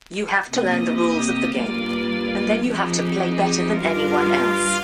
You have to learn the rules of the game. And then you have to play better than anyone else.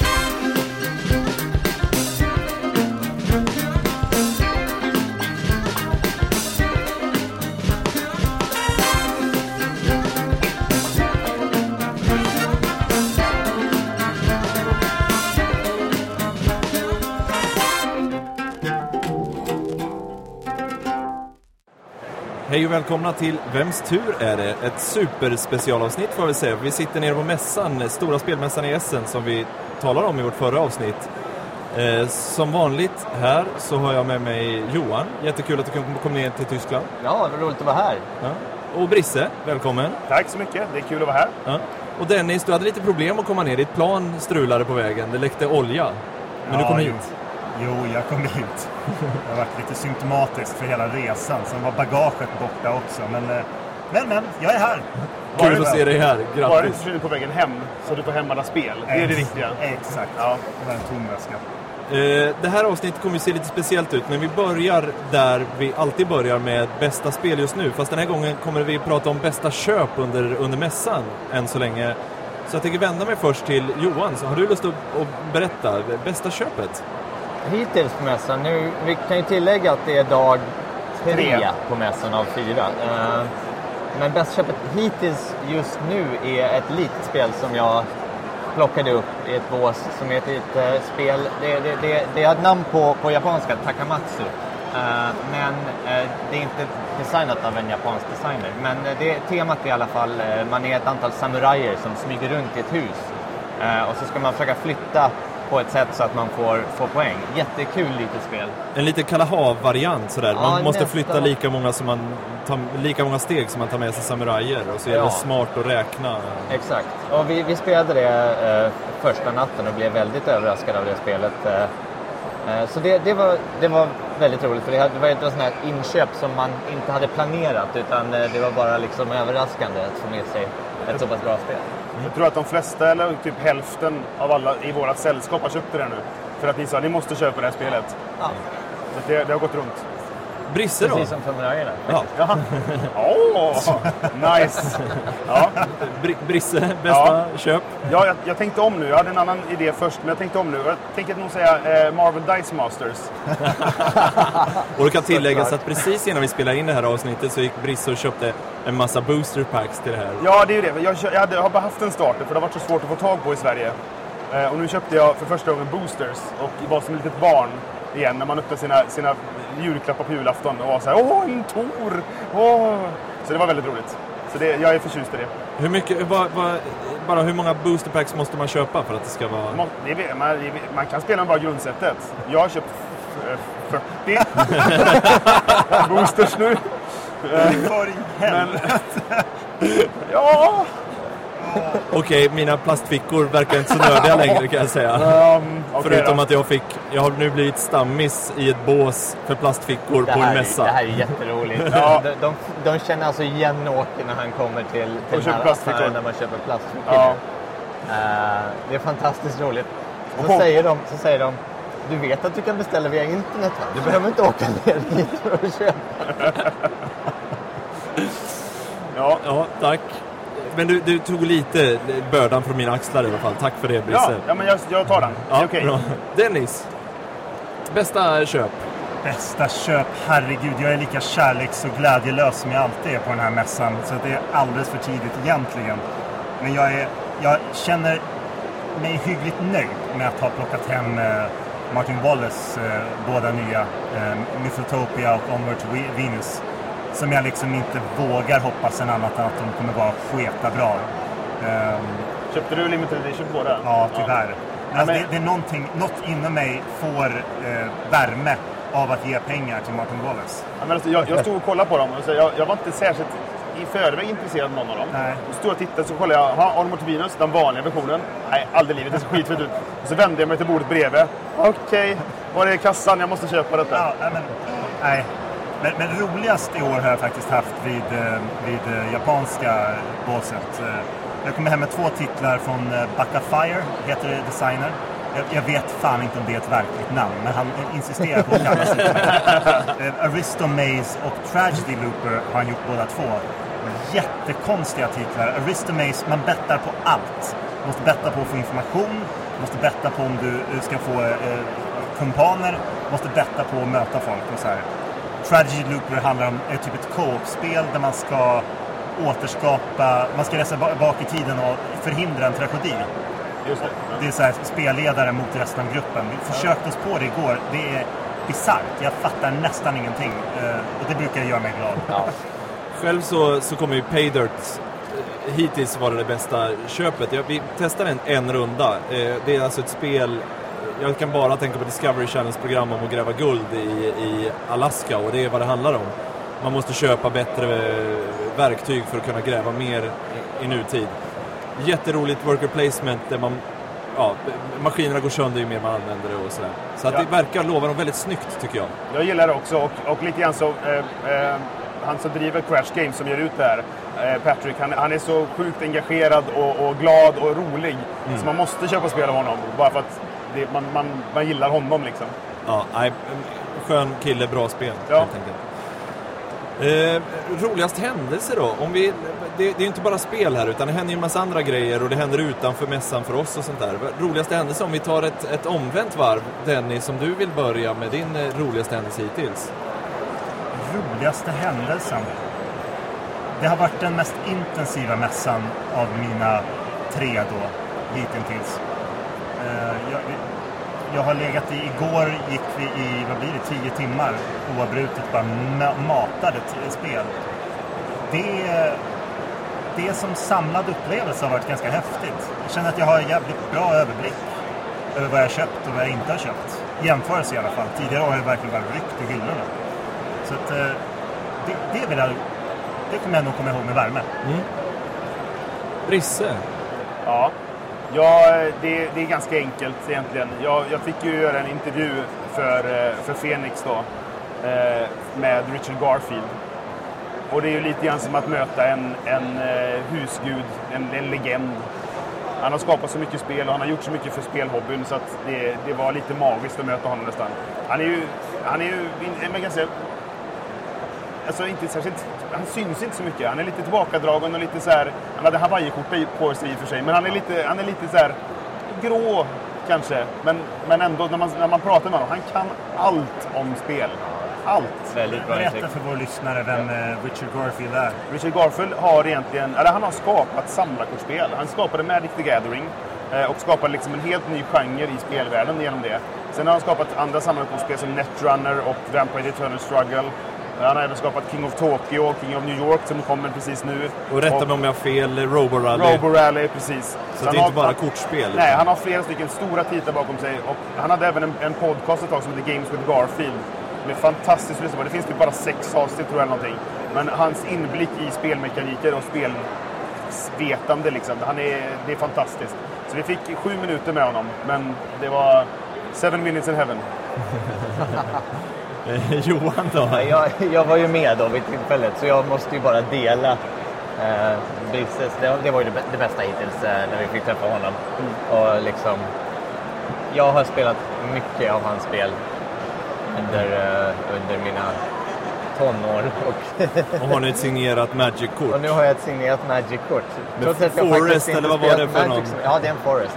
Hej och välkomna till Vems tur är det? Ett superspecialavsnitt får vi säga. Vi sitter nere på mässan, stora spelmässan i Essen som vi talade om i vårt förra avsnitt. Som vanligt här så har jag med mig Johan. Jättekul att du kom ner till Tyskland. Ja, det var roligt att vara här. Ja. Och Brisse, välkommen. Tack så mycket, det är kul att vara här. Ja. Och Dennis, du hade lite problem att komma ner. Ditt plan strulade på vägen, det läckte olja. Men du kom hit. Jo, jag kom hit. Det har varit lite symptomatiskt för hela resan. Sen var bagaget borta också. Men jag är här. Kul att se dig här, grattis. Bara inte försvinner på vägen hem så du får hem alla spel. Det är det viktiga. Exakt, ja. Det var en tom väska. Det här avsnittet kommer se lite speciellt ut. Men vi börjar där vi alltid börjar med bästa spel just nu. Fast den här gången kommer vi prata om bästa köp under mässan än så länge. Så jag tänker vända mig först till Johan. Så har du lust att berätta bästa köpet? Hittills på mässan, nu, vi kan ju tillägga att det är dag 3 på mässan av 4. Men bästa köpet hittills just nu är ett litet spel som jag plockade upp i ett bås som är ett litet spel. Det har ett namn på japanska, Takamatsu. Men det är inte designat av en japansk designer. Men temat är i alla fall, man är ett antal samurajer som smyger runt i ett hus. Och så ska man försöka flytta på ett sätt så att man får poäng. Jättekul litet spel. En lite Kalahav-variant sådär. Man måste nästan flytta lika många steg som man tar med sig samurajer. Och så är det smart att räkna. Exakt. Och vi spelade det första natten och blev väldigt överraskade av det spelet. Så det var väldigt roligt. För det var inte en sån här inköp som man inte hade planerat. Utan det var bara liksom överraskande att få med sig ett så pass bra spel. Jag tror att de flesta, eller typ hälften av alla i våra sällskap har köpt det nu. För att ni sa, ni måste köpa det här spelet. Ja. Så det har gått runt. Brisse då? Precis som samurajerna. Ja. Nice. Ja. Brisse, bästa köp? Ja, jag tänkte om nu. Jag hade en annan idé först, men jag tänkte om nu. Jag tänker nog säga Marvel Dice Masters. Och det kan tilläggas att precis innan vi spelade in det här avsnittet så gick Brisse och köpte en massa booster packs till det här. Ja, det är ju det. Jag har bara haft en starter för det har varit så svårt att få tag på i Sverige. Och nu köpte jag för första gången boosters och var som ett litet barn igen när man öppnade sina julklappar på julafton och var så här, en Tor! Så det var väldigt roligt. Så jag är förtjust i det. Hur mycket, hur många booster packs måste man köpa för att det ska vara... Man kan spela med bara grundsättet. Jag har köpt 40 boosters nu. För i helvete. Ja... Okej, mina plastfickor verkar inte så nördiga längre kan jag säga. Förutom att jag har nu blivit stammis i ett bås för plastfickor på en mässa. Det här är jätteroligt. De känner alltså igen Åke när han kommer till den här affären när man köper plastfickor. Ja. Det är fantastiskt roligt. Så säger de, du vet att du kan beställa via internet va? Du behöver inte åka ner dit för att köpa. Ja, tack. Men du tog lite bördan från mina axlar i alla fall. Tack för det, Brisse. Ja, men jag tar den. Ja, okej. Bra. Dennis, bästa köp? Bästa köp, herregud. Jag är lika kärleks- och glädjelös som jag alltid är på den här mässan. Så det är alldeles för tidigt egentligen. Men jag känner mig hyggligt nöjd med att ha plockat hem Martin Wallace båda nya Mythotopia och Onward to Venus. Som jag liksom inte vågar hoppas en annat än att de kommer vara sketa bra. Köpte du limited edition på det? Ja, tyvärr. Ja. Alltså, det är något inom mig får värme av att ge pengar till Martin Wallace. Ja, men alltså, jag stod och kollade på dem och jag var inte särskilt i förväg intresserad av någon av dem. Nej. Och stod och tittade så kollade jag, Onward to Venus, den vanliga versionen. Nej, aldrig livet, det ser skitfett ut. Och så vände jag mig till bordet bredvid. Okej, var är kassan? Jag måste köpa detta. Ja, nej. Men roligast i år har jag faktiskt haft vid japanska båset. Jag kommer hem med 2 titlar från Baka Fire, heter designer. Jag vet fan inte om det är ett verkligt namn, men han insisterar på att kalla sig Aristo Maze och Tragedy Looper har han gjort båda 2. jättekonstiga titlar. Aristomaze, man bettar på allt. Du måste betta på att få information, du måste betta på om du ska få kumpaner, du måste betta på att möta folk och så här. Tragedy Looper handlar om typ ett co-op-spel där man ska återskapa, man ska resa bak i tiden och förhindra en tragedi. Just det. Det är så här, spelledare mot resten av gruppen. Vi försökte oss på det igår. Det är bisarrt. Jag fattar nästan ingenting. Och det brukar göra mig glad. Ja. Själv så kommer ju Paydirt hittills vara det bästa köpet. Vi testade en runda. Det är alltså ett spel. Jag kan bara tänka på Discovery Channels program om att gräva guld i Alaska. Och det är vad det handlar om. Man måste köpa bättre verktyg för att kunna gräva mer i nutid. Jätteroligt worker placement där maskinerna går sönder ju mer man använder det och sådär. Så att det verkar lova dem väldigt snyggt tycker jag. Jag gillar det också och lite grann så han som driver Crash Games som ger ut det här, Patrick, han är så sjukt engagerad och glad och rolig. Så man måste köpa spel av honom bara för att man gillar honom liksom. Ja, skön kille, bra spel helt enkelt. Roligast händelse då? Det är ju inte bara spel här utan det händer ju en massa andra grejer och det händer utanför mässan för oss och sånt där. Roligaste händelse om vi tar ett omvänt varv, Dennis, som du vill börja med din roligaste händelse hittills? Roligaste händelsen? Det har varit den mest intensiva mässan av mina 3 då hittills. Jag har legat igår gick vi i, 10 timmar oavbrutet bara matade till spel. Det som samlad upplevelse har varit ganska häftigt. Jag känner att jag har jävligt bra överblick över vad jag köpt och vad jag inte har köpt. Jämförelse i alla fall. Tidigare har jag verkligen varit ryckt i hyllorna. Så att det kommer jag nog komma ihåg med värme. Brisse? Ja, det är ganska enkelt egentligen. Jag fick ju göra en intervju för Phoenix då med Richard Garfield. Och det är ju lite grann som att möta en husgud, en legend. Han har skapat så mycket spel och han har gjort så mycket för spelhobbyn så att det var lite magiskt att möta honom nästan. Han är ju man kan säga, alltså inte särskilt, han syns inte så mycket. Han är lite tillbakadragen och lite så här, han hade Hawaii-skjorta på sig i och för sig, men han är lite så här grå kanske, men ändå när man pratar med honom, han kan allt om spel. Allt. Berätta för vår lyssnare vem Richard Garfield är. Richard Garfield han har skapat samlarkortspel. Han skapade Magic the Gathering och skapade liksom en helt ny genre i spelvärlden genom det. Sen har han skapat andra samlarkortspel som Netrunner och Vampire Eternal Struggle. Han har även skapat King of Tokyo och King of New York som kommer precis nu. Och rätta mig om jag har fel, Roborally, precis. Så det är inte bara kortspel? Nej, han har flera stycken stora titlar bakom sig. Och han hade även en podcast ett tag som heter Games with Garfield. Med fantastiskt lyssna på. Det finns typ bara 6 avsnitt tror jag eller någonting. Men hans inblick i spelmekaniker och spelvetande liksom, det är fantastiskt. Så vi fick 7 minuter med honom. Men det var 7 minutes in heaven. Johan då? Jag var ju med då vid tillfället så jag måste ju bara dela Brisses. Det var ju det bästa hittills när vi fick träffa honom. Och liksom, jag har spelat mycket av hans spel under mina tonår. Och har ni ett signerat Magic-kort? Och nu har jag ett signerat Magic-kort. Forest eller vad var det för någon? Ja, det är en Forest.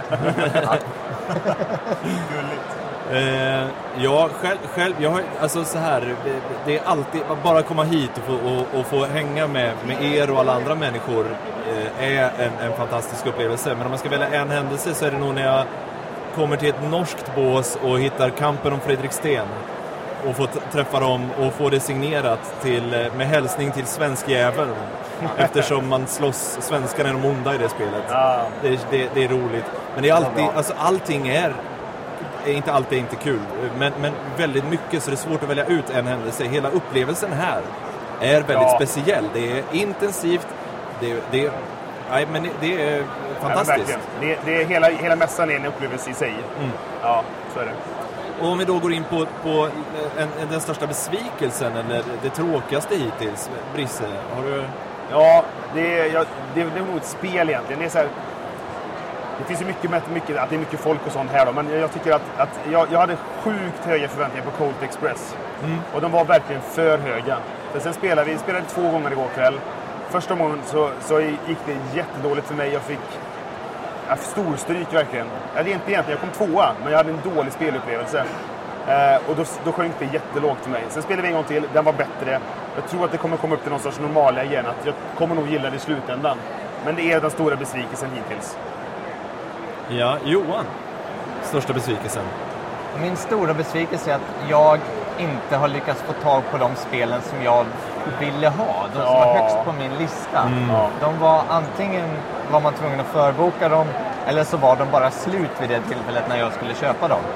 Ja, själv jag har, alltså så här, det är alltid bara komma hit och få hänga med er och alla andra människor är en fantastisk upplevelse. Men om man ska välja en händelse så är det nog när jag kommer till ett norskt bås och hittar kampen om Fredriksten och får träffa dem och få det signerat med hälsning till svensk jävel, eftersom man slåss, svenskarna är de onda i det spelet. Det är roligt, men det är alltid, alltså allting är inte alltid inte kul, men väldigt mycket, så det är svårt att välja ut en händelse. Hela upplevelsen här är väldigt speciell. Det är intensivt, det är fantastiskt. Det är hela mässan är en upplevelse i sig. Ja, så är det. Och om vi då går in på den största besvikelsen eller det tråkigaste hittills, Brisse, har du? Ja, det är nog ett spel egentligen. Det är så här, det finns ju mycket att det är mycket folk och sånt här då, men jag tycker att jag hade sjukt höga förväntningar på Colt Express. Och de var verkligen för höga. För sen spelade vi 2 gånger igår kväll Första gången så gick det jättedåligt för mig. Jag fick storstryk verkligen. Eller inte egentligen, jag kom 2:a, men jag hade en dålig spelupplevelse. Och då sjönk det jättelågt för mig. Sen spelade vi en gång till, den var bättre. Jag tror att det kommer komma upp till någon sorts normala igen. Att jag kommer nog gilla det i slutändan. Men det är den stora besvikelsen hittills. Ja, Johan. Största besvikelsen? Min stora besvikelse är att jag inte har lyckats få tag på de spelen som jag ville ha. De som var högst på min lista. De var antingen var man tvungen att förboka dem, eller så var de bara slut vid det tillfället när jag skulle köpa dem.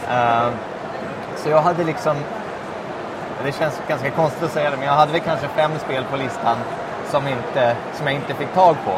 Så jag hade liksom, det känns ganska konstigt att säga det, men jag hade väl kanske 5 spel på listan som jag inte fick tag på.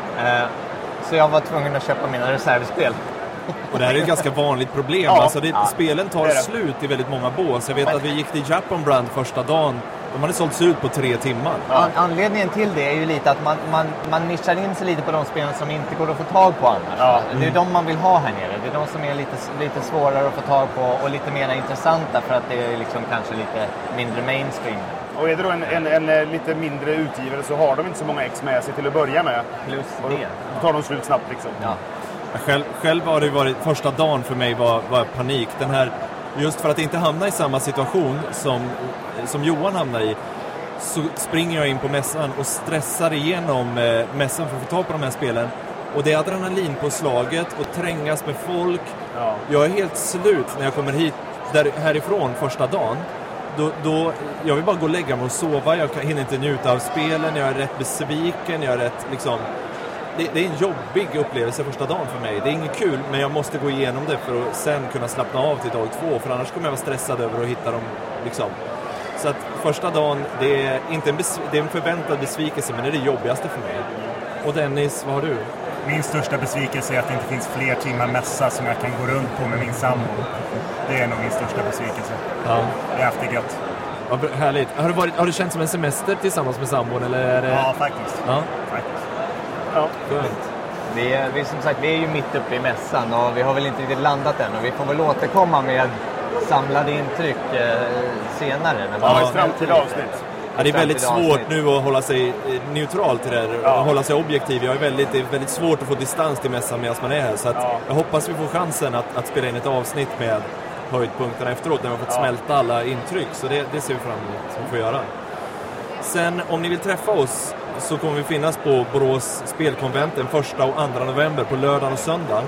Så jag var tvungen att köpa mina reservspel. Och det här är ett ganska vanligt problem. Alltså spelen tar slut i väldigt många bås. Jag vet att vi gick till Japan Brand första dagen. De hade sålts ut på 3 timmar. Anledningen till det är ju lite att man nischar in sig lite på de spelen som inte går att få tag på annars. Det är de man vill ha här nere. Det är de som är lite svårare att få tag på och lite mer intressanta för att det är liksom kanske lite mindre mainstream. Och är det då en lite mindre utgivare så har de inte så många ex med sig till att börja med. Plus och det. Då tar de slut snabbt liksom. Ja. Själv har det varit, första dagen för mig var panik. Den här, just för att inte hamna i samma situation som Johan hamnar i, så springer jag in på mässan och stressar igenom mässan för att få tag på de här spelen. Och det är adrenalin på slaget och trängas med folk. Ja. Jag är helt slut när jag kommer hit härifrån första dagen. Då, jag vill bara gå och lägga mig och sova. Jag hinner inte njuta av spelen. Jag är rätt besviken. Jag är rätt liksom... Det är en jobbig upplevelse första dagen för mig. Det är inget kul, men jag måste gå igenom det för att sen kunna slappna av till dag 2. För annars kommer jag vara stressad över att hitta dem liksom. Så att första dagen, det är en förväntad besvikelse, men det är det jobbigaste för mig. Och Dennis, vad har du? Min största besvikelse är att det inte finns fler timmar mässa som jag kan gå runt på med min sambo. Det är nog min största besvikelse. Ja. Det är haft gött. Ja, härligt. Har du känt som en semester tillsammans med sambon? Eller är det... Ja, faktiskt. Ja. Ja. Vi som sagt, vi är ju mitt uppe i mässan och vi har väl inte riktigt landat än. Och vi får väl återkomma med samlade intryck senare. Ja, ett framtida avsnitt. Ja, det är väldigt svårt nu att hålla sig neutral till det här och hålla sig objektiv. Det är väldigt svårt att få distans till mässan medan man är här. Så att jag hoppas vi får chansen att spela in ett avsnitt med höjdpunkterna efteråt när vi har fått smälta alla intryck. Så det ser vi fram emot att vi får göra. Sen om ni vill träffa oss så kommer vi finnas på Borås spelkonvent den 1 och 2 november på lördagen och söndagen.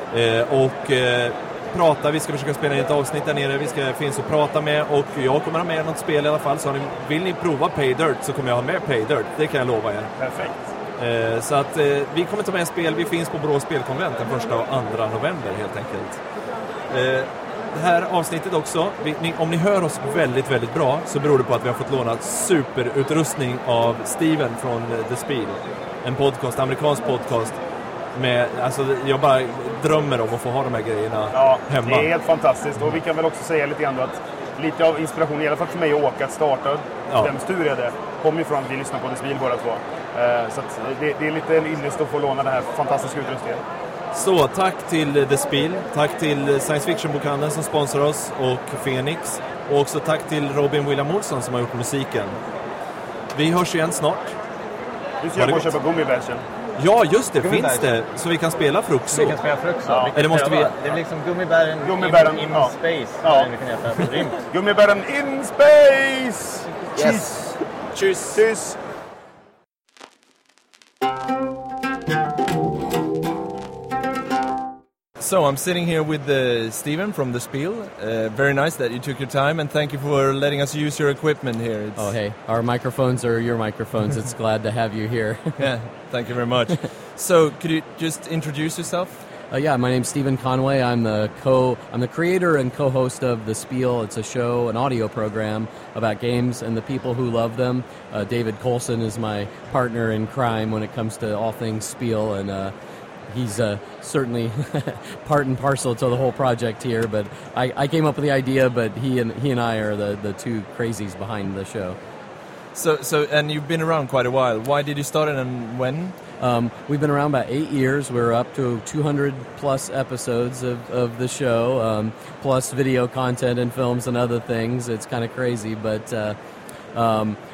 Vi ska försöka spela in ett avsnitt där nere. Vi ska finnas och prata med, och jag kommer ha med något spel i alla fall. Så vill ni prova Pay Dirt så kommer jag ha med Pay Dirt. Det kan jag lova er. Perfekt. Så att vi kommer ta med spel. Vi finns på Borås spelkonvent den 1 och 2 november helt enkelt. Det här avsnittet också, om ni hör oss väldigt, väldigt bra så beror det på att vi har fått låna superutrustning av Steven från The Spiel. En podcast, amerikansk podcast. Jag bara drömmer om att få ha de här grejerna hemma. Det är helt fantastiskt. Och vi kan väl också säga lite grann att lite av inspiration, i alla fall för mig att åka, att starta den studien kommer ju från att vi lyssnar på The Spiel båda två. Så att det är lite en ynnest att få låna den här fantastiska utrustningen. Så tack till The Spiel, tack till Science Fiction-bokhandeln som sponsrar oss och Phoenix, och också tack till Robin William Olsson som har gjort musiken. Vi hörs igen snart. Du ska gå och köpa gummibärsen. Ja, just det, finns det. Så vi kan spela Fruxo. Vi kan spela Fruxo. Ja. Eller måste vi... Det är liksom gummibären in space. Ja. Gummibären in space! Yes. Tjus! Tjus! So I'm sitting here with Steven from The Spiel. Very nice that you took your time, and thank you for letting us use your equipment here. Oh, hey, our microphones are your microphones. It's glad to have you here. Yeah, thank you very much. So could you just introduce yourself? Yeah, my name's Stephen Conway. I'm the creator and co-host of The Spiel. It's a show, an audio program about games and the people who love them. David Coulson is my partner in crime when it comes to all things Spiel, and he's certainly part and parcel to the whole project here. But I came up with the idea, but he and I are the two crazies behind the show. So and you've been around quite a while. Why did you start it, and when? We've been around about 8 years. We're up to 200 plus episodes of the show, plus video content and films and other things. It's kind of crazy, but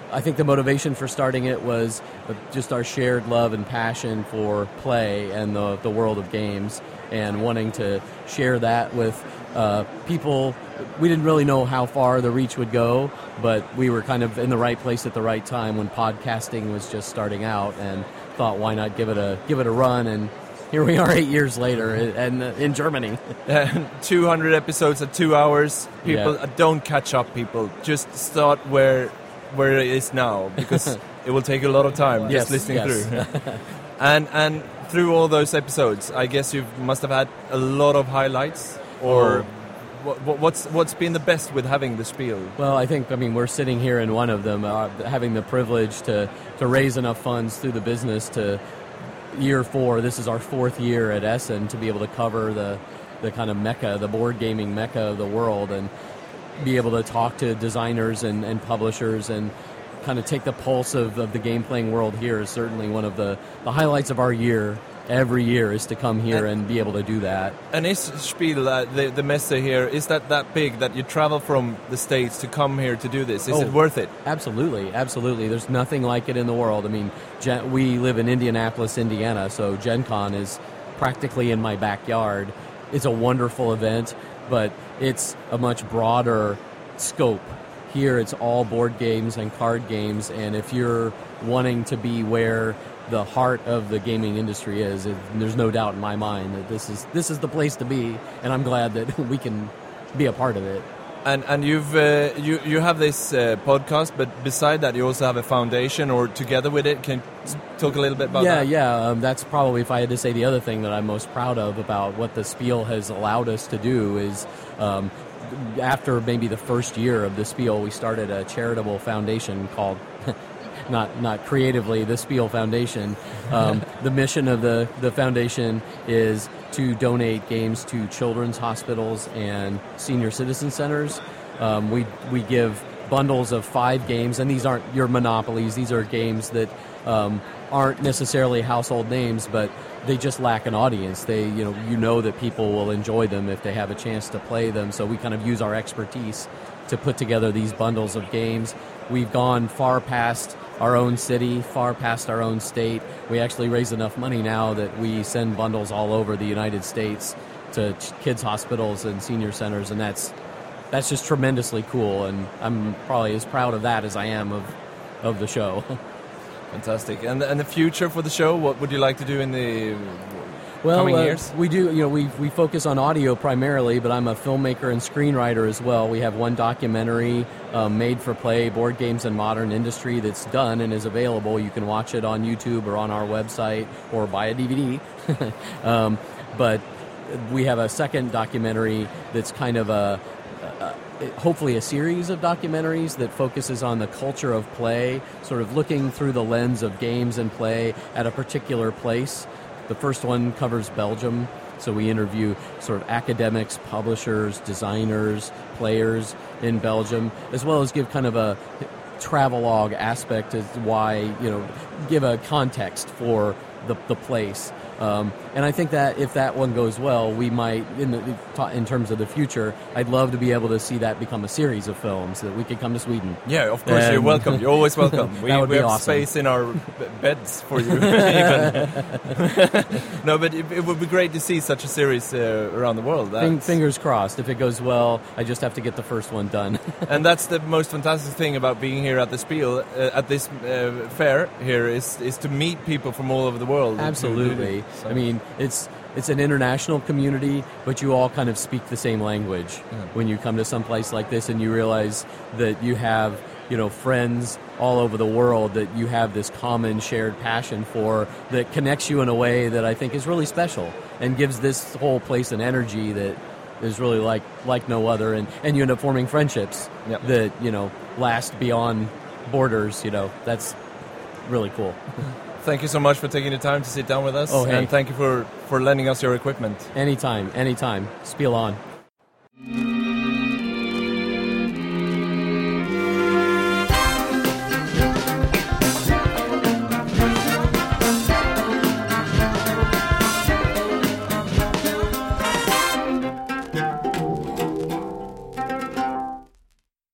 I think the motivation for starting it was just our shared love and passion for play and the world of games, and wanting to share that with people. We didn't really know how far the reach would go, but we were kind of in the right place at the right time when podcasting was just starting out, and thought, why not give it a run? And here we are 8 years later, and in Germany. 200 episodes at 2 hours. People don't catch up. People just start where it is now, because it will take a lot of time just listening through. And through all those episodes, I guess you must have had a lot of highlights. Or what's been the best with having the Spiel? Well, I mean, we're sitting here in one of them, having the privilege to raise enough funds through the business to year 4. This is our 4th year at Essen, to be able to cover the kind of mecca, the board gaming mecca of the world, and be able to talk to designers and publishers and kind of take the pulse of the game-playing world here is certainly one of the highlights of our year. Every year is to come here and be able to do that. And is Spiel, the Messe here, is that big that you travel from the States to come here to do this? Is it worth it? Absolutely, absolutely. There's nothing like it in the world. I mean, we live in Indianapolis, Indiana, so Gen Con is practically in my backyard. It's a wonderful event, but it's a much broader scope. Here it's all board games and card games, and if you're wanting to be where the heart of the gaming industry is, there's no doubt in my mind that this is the place to be, and I'm glad that we can be a part of it. And you have this podcast, but beside that you also have a foundation, or together with it. Can you talk a little bit about that? Yeah. That's probably, if I had to say the other thing that I'm most proud of about what the Spiel has allowed us to do is, after maybe the first year of the Spiel, we started a charitable foundation called not creatively, the Spiel Foundation. The mission of the foundation is to donate games to children's hospitals and senior citizen centers. We give bundles of 5 games, and these aren't your monopolies. These are games that aren't necessarily household names, but they just lack an audience. They, you know that people will enjoy them if they have a chance to play them. So we kind of use our expertise to put together these bundles of games. We've gone far past our own city, far past our own state. We actually raise enough money now that we send bundles all over the United States to kids' hospitals and senior centers, and that's just tremendously cool, and I'm probably as proud of that as I am of the show. Fantastic. And the future for the show, what would you like to do in the coming years? We do, we focus on audio primarily, but I'm a filmmaker and screenwriter as well. We have one documentary made for play, board games and modern industry, that's done and is available. You can watch it on YouTube or on our website or buy a DVD. But we have a second documentary that's kind of hopefully a series of documentaries that focuses on the culture of play, sort of looking through the lens of games and play at a particular place. The first one covers Belgium, so we interview sort of academics, publishers, designers, players in Belgium, as well as give kind of a travelogue aspect as why, give a context for the place. And I think that if that one goes well, we might, in terms of the future, I'd love to be able to see that become a series of films, that we could come to Sweden. Yeah, of course, you're welcome. You're always welcome. We have awesome. Space in our beds for you. Even. No, but it would be great to see such a series around the world. Fingers crossed. If it goes well, I just have to get the first one done. And that's the most fantastic thing about being here at the Spiel, at this fair here, is to meet people from all over the world. Absolutely. I mean, it's an international community, but you all kind of speak the same language when you come to some place like this, and you realize that you have, friends all over the world that you have this common shared passion for, that connects you in a way that I think is really special and gives this whole place an energy that is really like no other, and you end up forming friendships that, last beyond borders. That's really cool. Thank you so much for taking the time to sit down with us. Oh, hey. And thank you for lending us your equipment. Anytime. Spiel on.